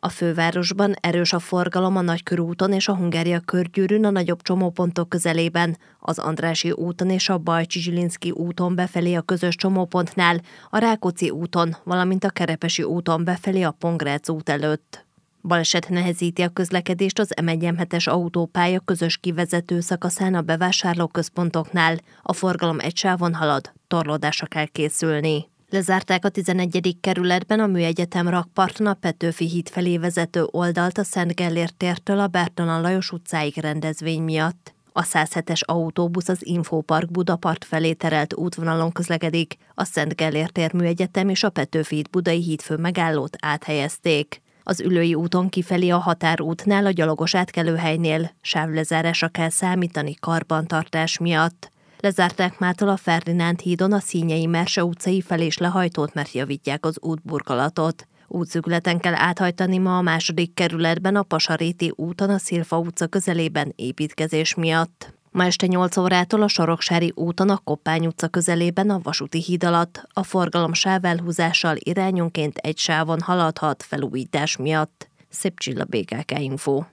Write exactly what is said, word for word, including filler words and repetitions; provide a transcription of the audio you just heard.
A fővárosban erős a forgalom a Nagykörúton és a Hungária körgyűrűn a nagyobb csomópontok közelében, az Andrássy úton és a Bajcsy-Zsilinszky úton befelé a közös csomópontnál, a Rákóczi úton, valamint a Kerepesi úton befelé a Pongrác út előtt. Baleset nehezíti a közlekedést az M egy M hetes autópálya közös kivezető szakaszán a bevásárlóközpontoknál. A forgalom egy sávon halad, torlódásra kell készülni. Lezárták a tizenegyedik kerületben a Műegyetem rakparton a Petőfi híd felé vezető oldalt a Szent Gellért tértől a Bertalan Lajos utcáig rendezvény miatt. A száz hetes autóbusz az Infopark Budapart felé terelt útvonalon közlekedik, a Szent Gellért tér Műegyetem és a Petőfi híd budai hídfő megállót áthelyezték. Az Üllői úton kifelé a Határútnál a gyalogos átkelőhelynél sávlezárásra kell számítani karbantartás miatt. Lezárták mától a Ferdinánd hídon a Színyei Merse utcai felés lehajtót, mert javítják az útburkolatot. Útszűkületen kell áthajtani ma a második kerületben a Pasaréti úton a Szilfa utca közelében építkezés miatt. Ma este nyolc órától a Soroksári úton a Koppány utca közelében a vasúti híd alatt a forgalom sávelhúzással irányonként egy sávon haladhat felújítás miatt. Szép Csilla, bé ká ká Info.